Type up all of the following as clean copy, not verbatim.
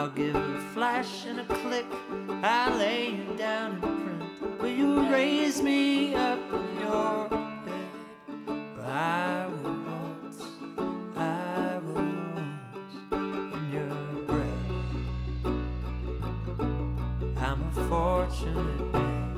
I'll give a flash and a click, I'll lay you down in print. Will you raise me up in your bed? I will waltz in your breath. I'm a fortunate man.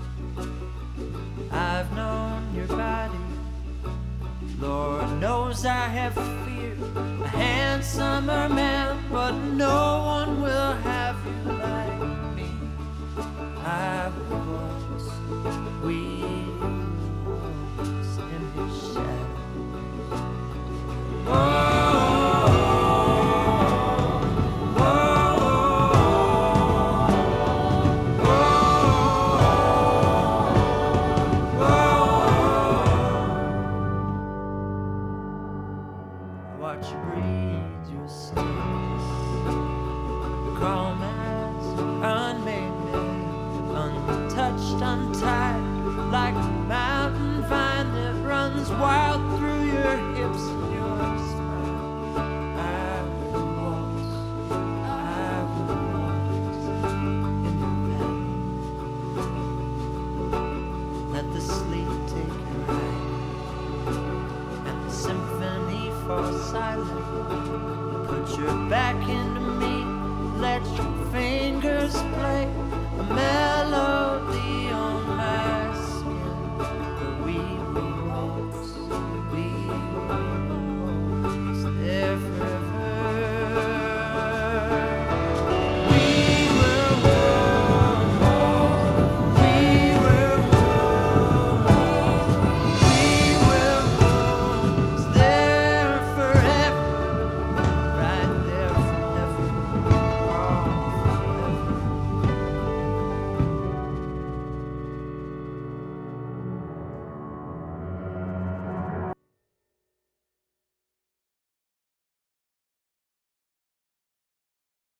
I've known your body. Lord knows I have fear, a handsomer man, but no one will have you like me. I will waltz, we waltz in his shadow. Watch you breathe your sins. Calm as unmade men, untouched, untied, like a mountain vine that runs wild through your hips and your spine. I will waltz in your bed. Let the sleep take your right, and the symphony fall silent. Put your back into me, let your fingers play.